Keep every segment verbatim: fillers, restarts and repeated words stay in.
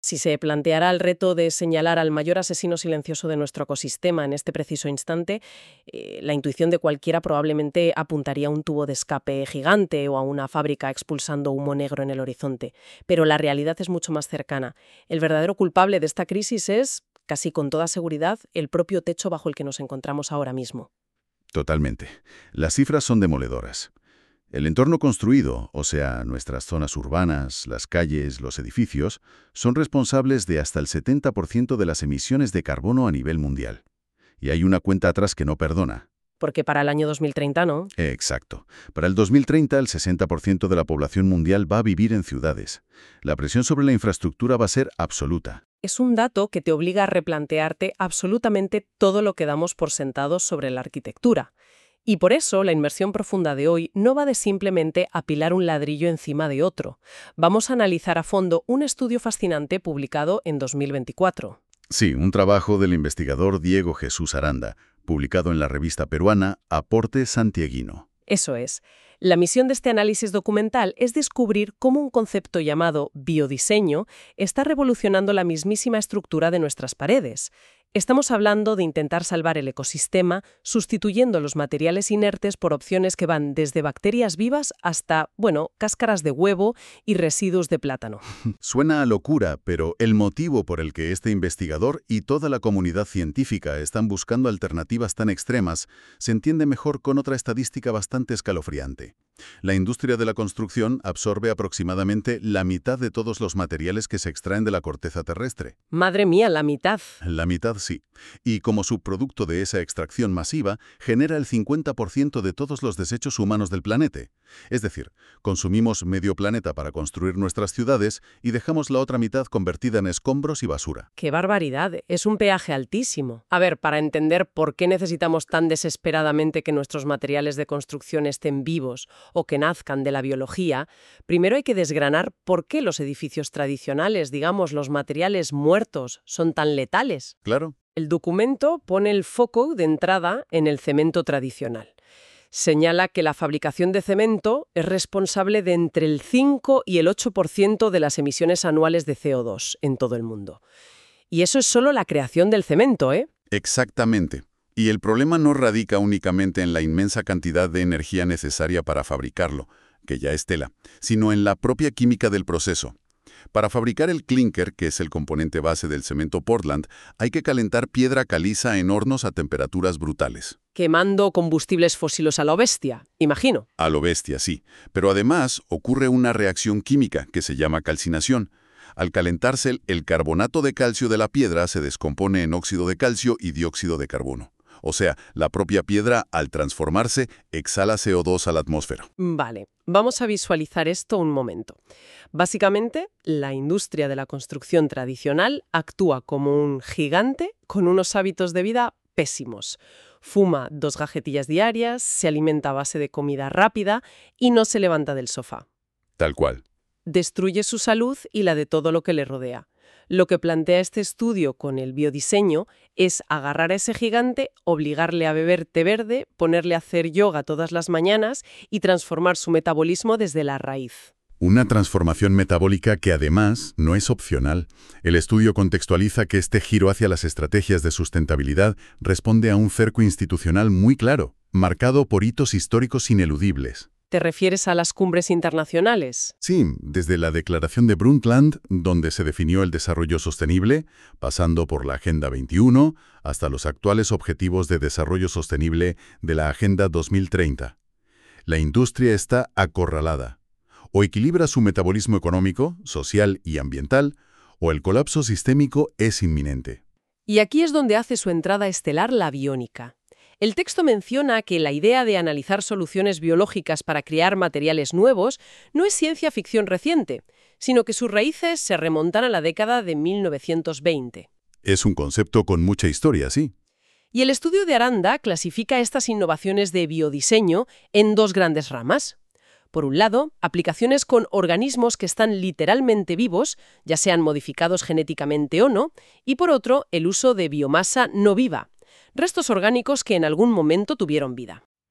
Si se planteara el reto de señalar al mayor asesino silencioso de nuestro ecosistema en este preciso instante, eh, la intuición de cualquiera probablemente apuntaría a un tubo de escape gigante o a una fábrica expulsando humo negro en el horizonte. Pero la realidad es mucho más cercana. El verdadero culpable de esta crisis es, casi con toda seguridad, el propio techo bajo el que nos encontramos ahora mismo. Totalmente. Las cifras son demoledoras. El entorno construido, o sea, nuestras zonas urbanas, las calles, los edificios, son responsables de hasta el setenta por ciento de las emisiones de carbono a nivel mundial. Y hay una cuenta atrás que no perdona. Porque para el año dos mil treinta, ¿no? Exacto. Para el dos mil treinta, el sesenta por ciento de la población mundial va a vivir en ciudades. La presión sobre la infraestructura va a ser absoluta. Es un dato que te obliga a replantearte absolutamente todo lo que damos por sentado sobre la arquitectura. Y por eso la inmersión profunda de hoy no va de simplemente apilar un ladrillo encima de otro. Vamos a analizar a fondo un estudio fascinante publicado en dos mil veinticuatro. Sí, un trabajo del investigador Diego Jesús Aranda, publicado en la revista peruana Aporte Santiaguino. Eso es. La misión de este análisis documental es descubrir cómo un concepto llamado biodiseño está revolucionando la mismísima estructura de nuestras paredes. Estamos hablando de intentar salvar el ecosistema sustituyendo los materiales inertes por opciones que van desde bacterias vivas hasta, bueno, cáscaras de huevo y residuos de plátano. Suena a locura, pero el motivo por el que este investigador y toda la comunidad científica están buscando alternativas tan extremas se entiende mejor con otra estadística bastante escalofriante. La industria de la construcción absorbe aproximadamente la mitad de todos los materiales que se extraen de la corteza terrestre. Madre mía, la mitad. La mitad sí. Y como subproducto de esa extracción masiva, genera el cincuenta por ciento de todos los desechos humanos del planeta. Es decir, consumimos medio planeta para construir nuestras ciudades y dejamos la otra mitad convertida en escombros y basura. ¡Qué barbaridad! Es un peaje altísimo. A ver, para entender por qué necesitamos tan desesperadamente que nuestros materiales de construcción estén vivos o que nazcan de la biología, primero hay que desgranar por qué los edificios tradicionales, digamos, los materiales muertos, son tan letales. Claro. El documento pone el foco de entrada en el cemento tradicional. Señala que la fabricación de cemento es responsable de entre el cinco y el ocho por ciento de las emisiones anuales de C O dos en todo el mundo. Y eso es solo la creación del cemento, ¿eh? Exactamente. Y el problema no radica únicamente en la inmensa cantidad de energía necesaria para fabricarlo, que ya es tela, sino en la propia química del proceso. Para fabricar el clinker, que es el componente base del cemento Portland, hay que calentar piedra caliza en hornos a temperaturas brutales. Quemando combustibles fósiles a lo bestia, imagino. A lo bestia, sí. Pero además ocurre una reacción química que se llama calcinación. Al calentarse, el carbonato de calcio de la piedra se descompone en óxido de calcio y dióxido de carbono. O sea, la propia piedra, al transformarse, exhala C O dos a la atmósfera. Vale, vamos a visualizar esto un momento. Básicamente, la industria de la construcción tradicional actúa como un gigante con unos hábitos de vida pésimos. Fuma dos gajetillas diarias, se alimenta a base de comida rápida y no se levanta del sofá. Tal cual. Destruye su salud y la de todo lo que le rodea. Lo que plantea este estudio con el biodiseño es agarrar a ese gigante, obligarle a beber té verde, ponerle a hacer yoga todas las mañanas y transformar su metabolismo desde la raíz. Una transformación metabólica que además no es opcional. El estudio contextualiza que este giro hacia las estrategias de sustentabilidad responde a un cerco institucional muy claro, marcado por hitos históricos ineludibles. ¿Te refieres a las cumbres internacionales? Sí, desde la Declaración de Brundtland, donde se definió el desarrollo sostenible, pasando por la Agenda veintiuno, hasta los actuales Objetivos de Desarrollo Sostenible de la Agenda dos mil treinta. La industria está acorralada. O equilibra su metabolismo económico, social y ambiental, o el colapso sistémico es inminente. Y aquí es donde hace su entrada estelar la biónica. El texto menciona que la idea de analizar soluciones biológicas para crear materiales nuevos no es ciencia ficción reciente, sino que sus raíces se remontan a la década de mil novecientos veinte. Es un concepto con mucha historia, sí. Y el estudio de Aranda clasifica estas innovaciones de biodiseño en dos grandes ramas. Por un lado, aplicaciones con organismos que están literalmente vivos, ya sean modificados genéticamente o no, y por otro, el uso de biomasa no viva, restos orgánicos que en algún momento tuvieron vida.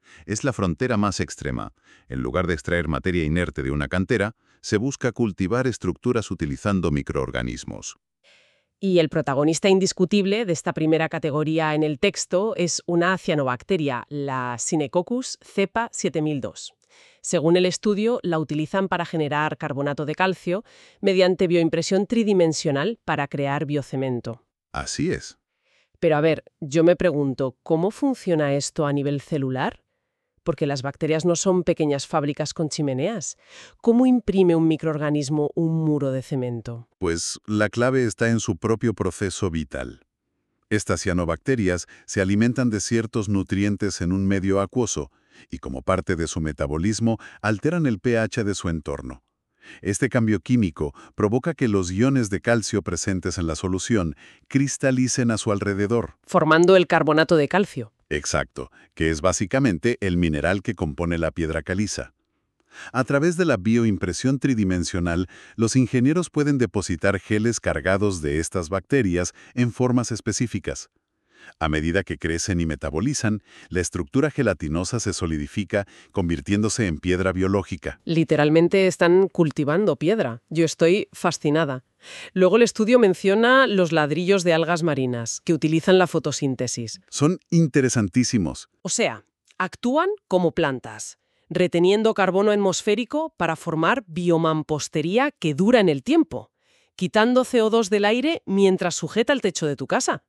Es la frontera más extrema. En lugar de extraer materia inerte de una cantera, se busca cultivar estructuras utilizando microorganismos. Y el protagonista indiscutible de esta primera categoría en el texto es una cianobacteria, la Synechoccus cepa siete mil dos. Según el estudio, la utilizan para generar carbonato de calcio mediante bioimpresión tridimensional para crear biocemento. Así es. Pero a ver, yo me pregunto, ¿cómo funciona esto a nivel celular? Porque las bacterias no son pequeñas fábricas con chimeneas. ¿Cómo imprime un microorganismo un muro de cemento? Pues la clave está en su propio proceso vital. Estas cianobacterias se alimentan de ciertos nutrientes en un medio acuoso y como parte de su metabolismo alteran el pH de su entorno. Este cambio químico provoca que los iones de calcio presentes en la solución cristalicen a su alrededor. Formando el carbonato de calcio. Exacto, que es básicamente el mineral que compone la piedra caliza. A través de la bioimpresión tridimensional, los ingenieros pueden depositar geles cargados de estas bacterias en formas específicas. A medida que crecen y metabolizan, la estructura gelatinosa se solidifica, convirtiéndose en piedra biológica. Literalmente están cultivando piedra. Yo estoy fascinada. Luego el estudio menciona los ladrillos de algas marinas, que utilizan la fotosíntesis. Son interesantísimos. O sea, actúan como plantas, reteniendo carbono atmosférico para formar biomampostería que dura en el tiempo, quitando C O dos del aire mientras sujeta el techo de tu casa.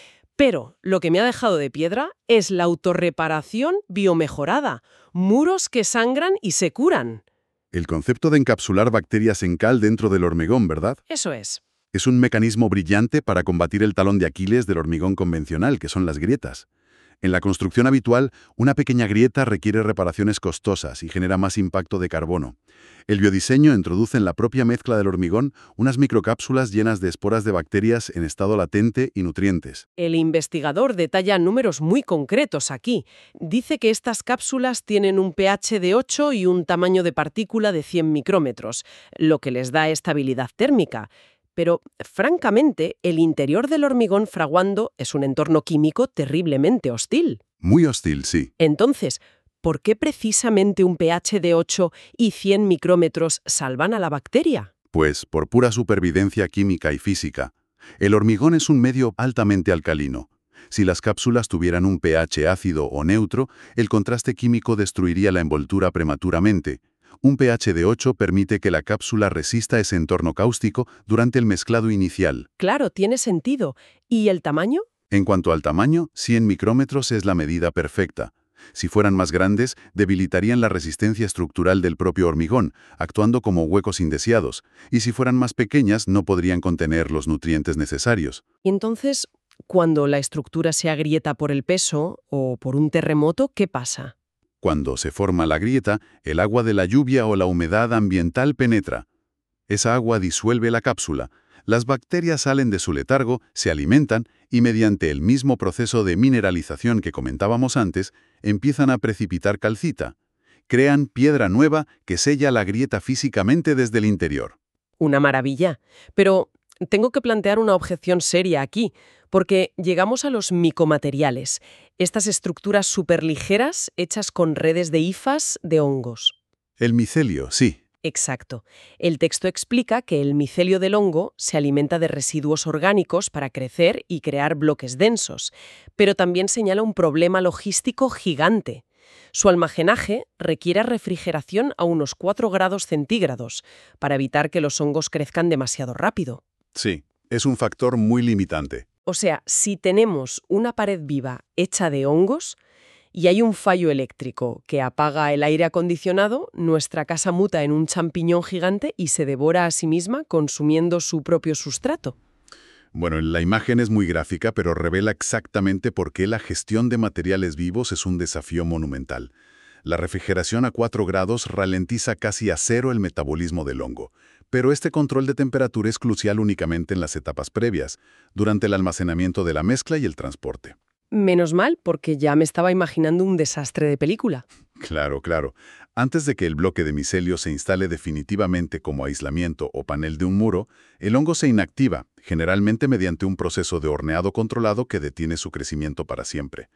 Pero lo que me ha dejado de piedra es la autorreparación biomejorada, muros que sangran y se curan. El concepto de encapsular bacterias en cal dentro del hormigón, ¿verdad? Eso es. Es un mecanismo brillante para combatir el talón de Aquiles del hormigón convencional, que son las grietas. En la construcción habitual, una pequeña grieta requiere reparaciones costosas y genera más impacto de carbono. El biodiseño introduce en la propia mezcla del hormigón unas microcápsulas llenas de esporas de bacterias en estado latente y nutrientes. El investigador detalla números muy concretos aquí. Dice que estas cápsulas tienen un pH de ocho y un tamaño de partícula de cien micrómetros, lo que les da estabilidad térmica. Pero, francamente, el interior del hormigón fraguando es un entorno químico terriblemente hostil. Muy hostil, sí. Entonces, ¿por qué precisamente un pH de ocho y cien micrómetros salvan a la bacteria? Pues por pura supervivencia química y física. El hormigón es un medio altamente alcalino. Si las cápsulas tuvieran un pH ácido o neutro, el contraste químico destruiría la envoltura prematuramente. Un pH de ocho permite que la cápsula resista ese entorno cáustico durante el mezclado inicial. Claro, tiene sentido. ¿Y el tamaño? En cuanto al tamaño, cien micrómetros es la medida perfecta. Si fueran más grandes, debilitarían la resistencia estructural del propio hormigón, actuando como huecos indeseados, y si fueran más pequeñas no podrían contener los nutrientes necesarios. Entonces, cuando la estructura se agrieta por el peso o por un terremoto, ¿qué pasa? Cuando se forma la grieta, el agua de la lluvia o la humedad ambiental penetra. Esa agua disuelve la cápsula. Las bacterias salen de su letargo, se alimentan y mediante el mismo proceso de mineralización que comentábamos antes, empiezan a precipitar calcita. Crean piedra nueva que sella la grieta físicamente desde el interior. Una maravilla. Pero tengo que plantear una objeción seria aquí, porque llegamos a los micomateriales, estas estructuras superligeras hechas con redes de hifas de hongos. El micelio, sí. Exacto. El texto explica que el micelio del hongo se alimenta de residuos orgánicos para crecer y crear bloques densos, pero también señala un problema logístico gigante. Su almacenaje requiere refrigeración a unos cuatro grados centígrados para evitar que los hongos crezcan demasiado rápido. Sí, es un factor muy limitante. O sea, si tenemos una pared viva hecha de hongos y hay un fallo eléctrico que apaga el aire acondicionado, nuestra casa muta en un champiñón gigante y se devora a sí misma consumiendo su propio sustrato. Bueno, la imagen es muy gráfica, pero revela exactamente por qué la gestión de materiales vivos es un desafío monumental. La refrigeración a cuatro grados ralentiza casi a cero el metabolismo del hongo, pero este control de temperatura es crucial únicamente en las etapas previas, durante el almacenamiento de la mezcla y el transporte. Menos mal, porque ya me estaba imaginando un desastre de película. Claro, claro. Antes de que el bloque de micelio se instale definitivamente como aislamiento o panel de un muro, el hongo se inactiva, generalmente mediante un proceso de horneado controlado que detiene su crecimiento para siempre.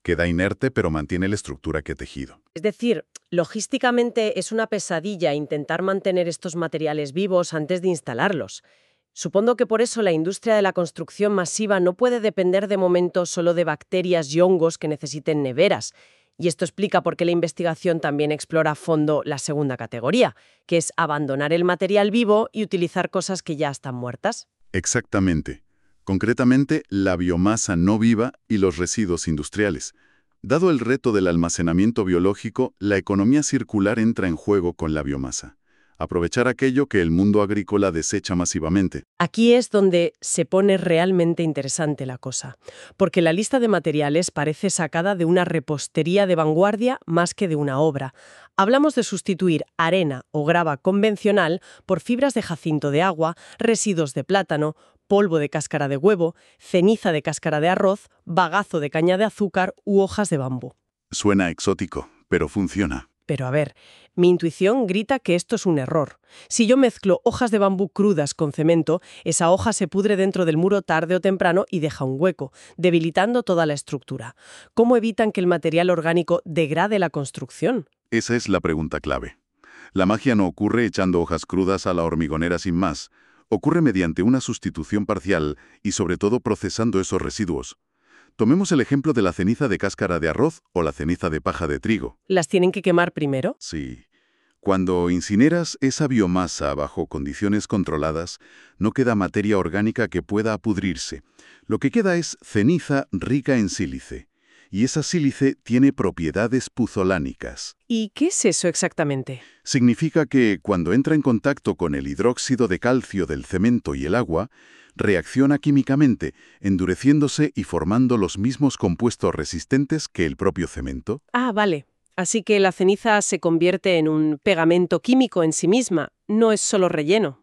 Queda inerte pero mantiene la estructura que ha tejido. Es decir, logísticamente es una pesadilla intentar mantener estos materiales vivos antes de instalarlos. Supongo que por eso la industria de la construcción masiva no puede depender de momento solo de bacterias y hongos que necesiten neveras. Y esto explica por qué la investigación también explora a fondo la segunda categoría, que es abandonar el material vivo y utilizar cosas que ya están muertas. Exactamente. Concretamente, la biomasa no viva y los residuos industriales. Dado el reto del almacenamiento biológico, la economía circular entra en juego con la biomasa. Aprovechar aquello que el mundo agrícola desecha masivamente. Aquí es donde se pone realmente interesante la cosa, porque la lista de materiales parece sacada de una repostería de vanguardia más que de una obra. Hablamos de sustituir arena o grava convencional por fibras de jacinto de agua, residuos de plátano, polvo de cáscara de huevo, ceniza de cáscara de arroz, bagazo de caña de azúcar u hojas de bambú. Suena exótico, pero funciona. Pero a ver, mi intuición grita que esto es un error. Si yo mezclo hojas de bambú crudas con cemento, esa hoja se pudre dentro del muro tarde o temprano y deja un hueco, debilitando toda la estructura. ¿Cómo evitan que el material orgánico degrade la construcción? Esa es la pregunta clave. La magia no ocurre echando hojas crudas a la hormigonera sin más. Ocurre mediante una sustitución parcial y sobre todo procesando esos residuos. Tomemos el ejemplo de la ceniza de cáscara de arroz o la ceniza de paja de trigo. ¿Las tienen que quemar primero? Sí. Cuando incineras esa biomasa bajo condiciones controladas, no queda materia orgánica que pueda pudrirse. Lo que queda es ceniza rica en sílice. Y esa sílice tiene propiedades puzolánicas. ¿Y qué es eso exactamente? Significa que cuando entra en contacto con el hidróxido de calcio del cemento y el agua, reacciona químicamente, endureciéndose y formando los mismos compuestos resistentes que el propio cemento. Ah, vale. Así que la ceniza se convierte en un pegamento químico en sí misma, no es solo relleno.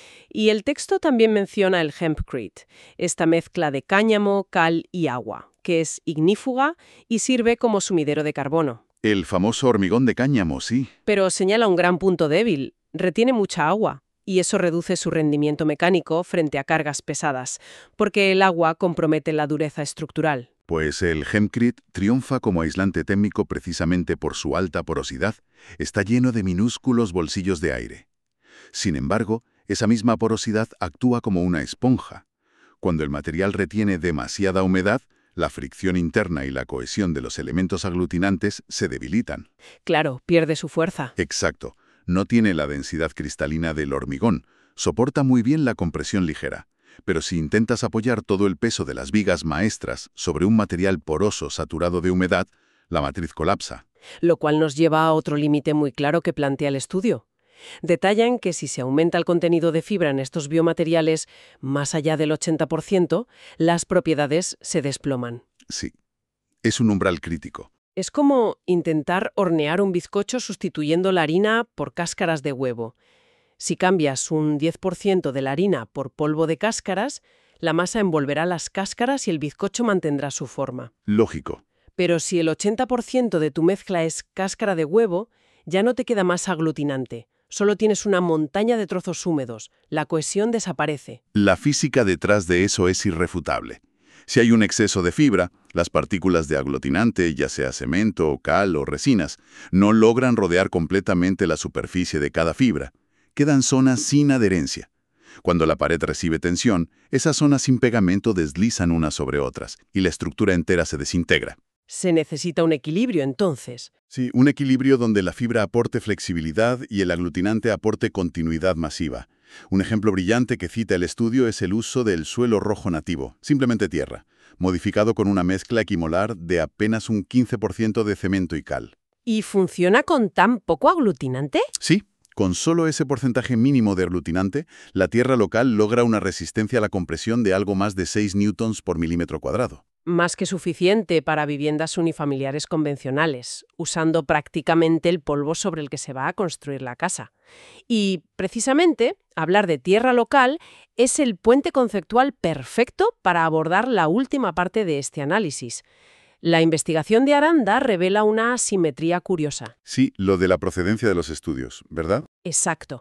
Y el texto también menciona el hempcrete, esta mezcla de cáñamo, cal y agua, que es ignífuga y sirve como sumidero de carbono. El famoso hormigón de cáñamo, sí. Pero señala un gran punto débil, retiene mucha agua, y eso reduce su rendimiento mecánico frente a cargas pesadas, porque el agua compromete la dureza estructural. Pues el hempcrete triunfa como aislante térmico precisamente por su alta porosidad. Está lleno de minúsculos bolsillos de aire. Sin embargo, esa misma porosidad actúa como una esponja. Cuando el material retiene demasiada humedad, la fricción interna y la cohesión de los elementos aglutinantes se debilitan. Claro, pierde su fuerza. Exacto. No tiene la densidad cristalina del hormigón. Soporta muy bien la compresión ligera. Pero si intentas apoyar todo el peso de las vigas maestras sobre un material poroso saturado de humedad, la matriz colapsa. Lo cual nos lleva a otro límite muy claro que plantea el estudio. Detallan que si se aumenta el contenido de fibra en estos biomateriales más allá del ochenta por ciento, las propiedades se desploman. Sí, es un umbral crítico. Es como intentar hornear un bizcocho sustituyendo la harina por cáscaras de huevo. Si cambias un diez por ciento de la harina por polvo de cáscaras, la masa envolverá las cáscaras y el bizcocho mantendrá su forma. Lógico. Pero si el ochenta por ciento de tu mezcla es cáscara de huevo, ya no te queda masa aglutinante. Solo tienes una montaña de trozos húmedos. La cohesión desaparece. La física detrás de eso es irrefutable. Si hay un exceso de fibra, las partículas de aglutinante, ya sea cemento, cal o resinas, no logran rodear completamente la superficie de cada fibra. Quedan zonas sin adherencia. Cuando la pared recibe tensión, esas zonas sin pegamento deslizan unas sobre otras y la estructura entera se desintegra. Se necesita un equilibrio, entonces. Sí, un equilibrio donde la fibra aporte flexibilidad y el aglutinante aporte continuidad masiva. Un ejemplo brillante que cita el estudio es el uso del suelo rojo nativo, simplemente tierra, modificado con una mezcla equimolar de apenas un quince por ciento de cemento y cal. ¿Y funciona con tan poco aglutinante? Sí. Con solo ese porcentaje mínimo de aglutinante, la tierra local logra una resistencia a la compresión de algo más de seis newtons por milímetro cuadrado. Más que suficiente para viviendas unifamiliares convencionales, usando prácticamente el polvo sobre el que se va a construir la casa. Y, precisamente, hablar de tierra local es el puente conceptual perfecto para abordar la última parte de este análisis. La investigación de Aranda revela una asimetría curiosa. Sí, lo de la procedencia de los estudios, ¿verdad? Exacto.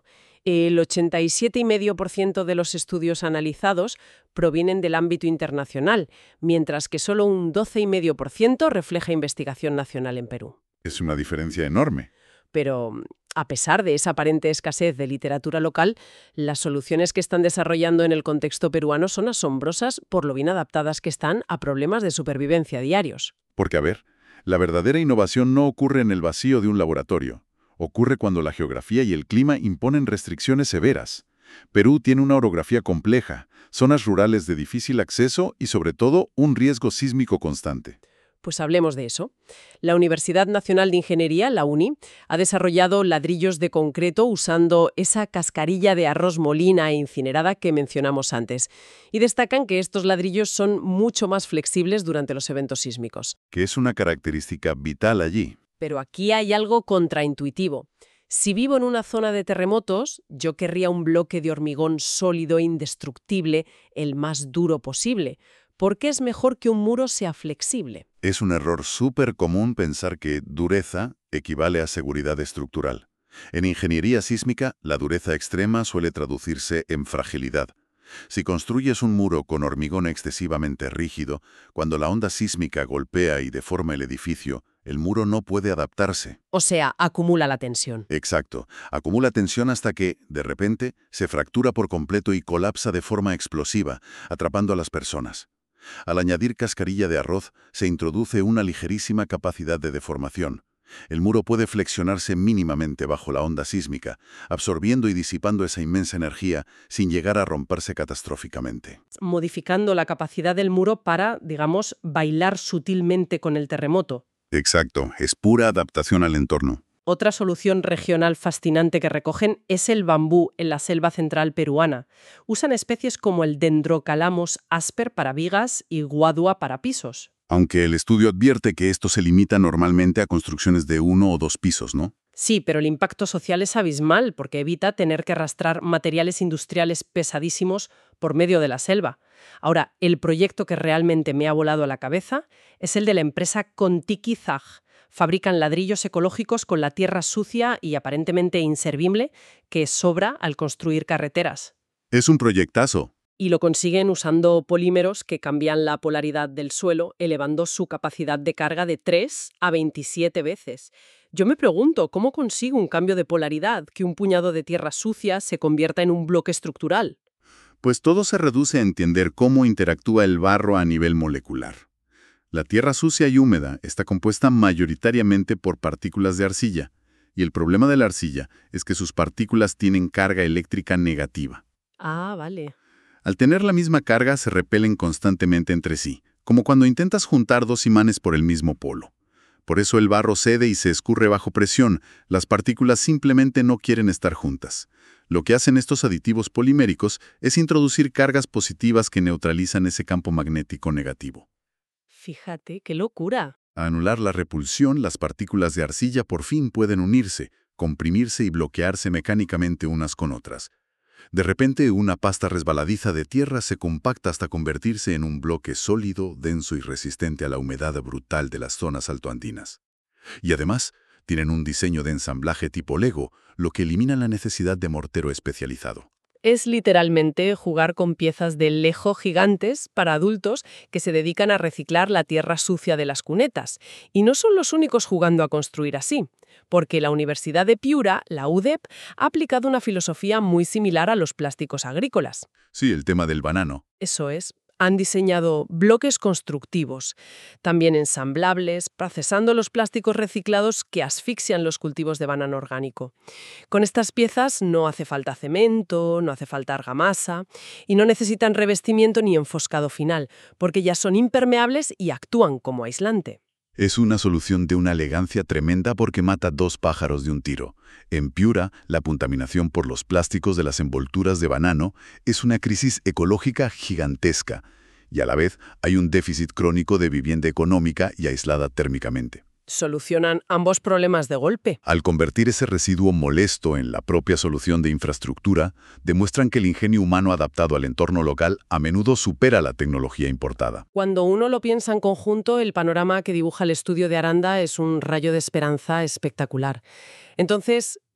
El ochenta y siete coma cinco por ciento de los estudios analizados provienen del ámbito internacional, mientras que solo un doce coma cinco por ciento refleja investigación nacional en Perú. Es una diferencia enorme. Pero, a pesar de esa aparente escasez de literatura local, las soluciones que están desarrollando en el contexto peruano son asombrosas por lo bien adaptadas que están a problemas de supervivencia diarios. Porque, a ver, la verdadera innovación no ocurre en el vacío de un laboratorio. Ocurre cuando la geografía y el clima imponen restricciones severas. Perú tiene una orografía compleja, zonas rurales de difícil acceso y, sobre todo, un riesgo sísmico constante. Pues hablemos de eso. La Universidad Nacional de Ingeniería, la UNI, ha desarrollado ladrillos de concreto usando esa cascarilla de arroz molina e incinerada que mencionamos antes. Y destacan que estos ladrillos son mucho más flexibles durante los eventos sísmicos. Que es una característica vital allí. Pero aquí hay algo contraintuitivo. Si vivo en una zona de terremotos, yo querría un bloque de hormigón sólido e indestructible, el más duro posible. ¿Por qué es mejor que un muro sea flexible? Es un error súper común pensar que dureza equivale a seguridad estructural. En ingeniería sísmica, la dureza extrema suele traducirse en fragilidad. Si construyes un muro con hormigón excesivamente rígido, cuando la onda sísmica golpea y deforma el edificio, el muro no puede adaptarse. O sea, acumula la tensión. Exacto. Acumula tensión hasta que, de repente, se fractura por completo y colapsa de forma explosiva, atrapando a las personas. Al añadir cascarilla de arroz, se introduce una ligerísima capacidad de deformación. El muro puede flexionarse mínimamente bajo la onda sísmica, absorbiendo y disipando esa inmensa energía sin llegar a romperse catastróficamente. Modificando la capacidad del muro para, digamos, bailar sutilmente con el terremoto. Exacto, es pura adaptación al entorno. Otra solución regional fascinante que recogen es el bambú en la selva central peruana. Usan especies como el Dendrocalamus asper para vigas y guadua para pisos. Aunque el estudio advierte que esto se limita normalmente a construcciones de uno o dos pisos, ¿no? Sí, pero el impacto social es abismal porque evita tener que arrastrar materiales industriales pesadísimos por medio de la selva. Ahora, el proyecto que realmente me ha volado a la cabeza es el de la empresa Contiki-Zag. Fabrican ladrillos ecológicos con la tierra sucia y aparentemente inservible que sobra al construir carreteras. Es un proyectazo. Y lo consiguen usando polímeros que cambian la polaridad del suelo, elevando su capacidad de carga de tres a veintisiete veces. Yo me pregunto, ¿cómo consigo un cambio de polaridad, que un puñado de tierra sucia se convierta en un bloque estructural? Pues todo se reduce a entender cómo interactúa el barro a nivel molecular. La tierra sucia y húmeda está compuesta mayoritariamente por partículas de arcilla, y el problema de la arcilla es que sus partículas tienen carga eléctrica negativa. Ah, vale. Al tener la misma carga, se repelen constantemente entre sí, como cuando intentas juntar dos imanes por el mismo polo. Por eso el barro cede y se escurre bajo presión. Las partículas simplemente no quieren estar juntas. Lo que hacen estos aditivos poliméricos es introducir cargas positivas que neutralizan ese campo magnético negativo. Fíjate, qué locura. Al anular la repulsión, las partículas de arcilla por fin pueden unirse, comprimirse y bloquearse mecánicamente unas con otras. De repente, una pasta resbaladiza de tierra se compacta hasta convertirse en un bloque sólido, denso y resistente a la humedad brutal de las zonas altoandinas. Y además, tienen un diseño de ensamblaje tipo Lego, lo que elimina la necesidad de mortero especializado. Es literalmente jugar con piezas de Lego gigantes para adultos que se dedican a reciclar la tierra sucia de las cunetas. Y no son los únicos jugando a construir así, porque la Universidad de Piura, la U D E P, ha aplicado una filosofía muy similar a los plásticos agrícolas. Sí, el tema del banano. Eso es. Han diseñado bloques constructivos, también ensamblables, procesando los plásticos reciclados que asfixian los cultivos de banano orgánico. Con estas piezas no hace falta cemento, no hace falta argamasa y no necesitan revestimiento ni enfoscado final, porque ya son impermeables y actúan como aislante. Es una solución de una elegancia tremenda porque mata dos pájaros de un tiro. En Piura, la contaminación por los plásticos de las envolturas de banano es una crisis ecológica gigantesca, y a la vez hay un déficit crónico de vivienda económica y aislada térmicamente. Solucionan ambos problemas de golpe. Al convertir ese residuo molesto en la propia solución de infraestructura, demuestran que el ingenio humano adaptado al entorno local a menudo supera la tecnología importada. Cuando uno lo piensa en conjunto, el panorama que dibuja el estudio de Aranda es un rayo de esperanza espectacular. Entonces,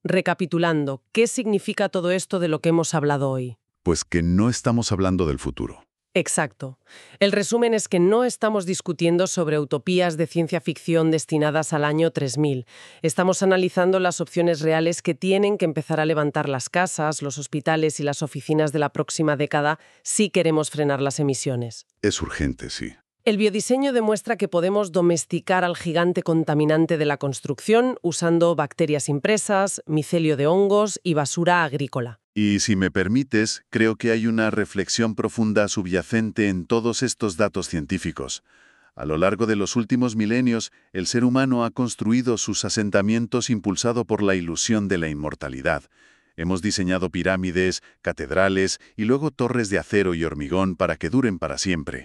Recapitulando, ¿qué significa todo esto de lo que hemos hablado hoy? Pues que no estamos hablando del futuro. Exacto. El resumen es que no estamos discutiendo sobre utopías de ciencia ficción destinadas al año tres mil. Estamos analizando las opciones reales que tienen que empezar a levantar las casas, los hospitales y las oficinas de la próxima década si queremos frenar las emisiones. Es urgente, sí. El biodiseño demuestra que podemos domesticar al gigante contaminante de la construcción usando bacterias impresas, micelio de hongos y basura agrícola. Y si me permites, creo que hay una reflexión profunda subyacente en todos estos datos científicos. A lo largo de los últimos milenios, el ser humano ha construido sus asentamientos impulsado por la ilusión de la inmortalidad. Hemos diseñado pirámides, catedrales y luego torres de acero y hormigón para que duren para siempre.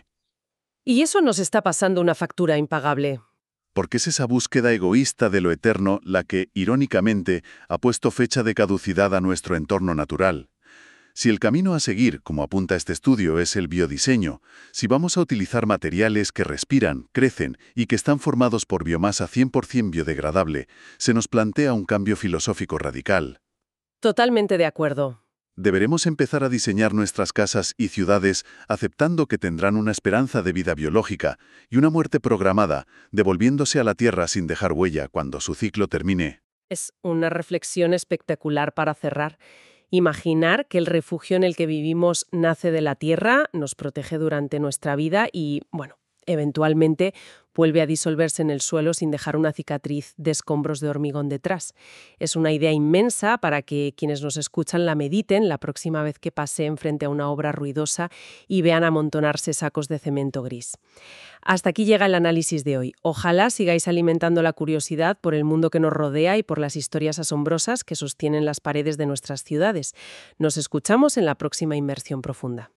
Y eso nos está pasando una factura impagable. Porque es esa búsqueda egoísta de lo eterno la que, irónicamente, ha puesto fecha de caducidad a nuestro entorno natural. Si el camino a seguir, como apunta este estudio, es el biodiseño, si vamos a utilizar materiales que respiran, crecen y que están formados por biomasa cien por cien biodegradable, se nos plantea un cambio filosófico radical. Totalmente de acuerdo. Deberemos empezar a diseñar nuestras casas y ciudades aceptando que tendrán una esperanza de vida biológica y una muerte programada, devolviéndose a la Tierra sin dejar huella cuando su ciclo termine. Es una reflexión espectacular para cerrar. Imaginar que el refugio en el que vivimos nace de la Tierra, nos protege durante nuestra vida y, bueno, eventualmente vuelve a disolverse en el suelo sin dejar una cicatriz de escombros de hormigón detrás. Es una idea inmensa para que quienes nos escuchan la mediten la próxima vez que paseen frente a una obra ruidosa y vean amontonarse sacos de cemento gris. Hasta aquí llega el análisis de hoy. Ojalá sigáis alimentando la curiosidad por el mundo que nos rodea y por las historias asombrosas que sostienen las paredes de nuestras ciudades. Nos escuchamos en la próxima Inmersión Profunda.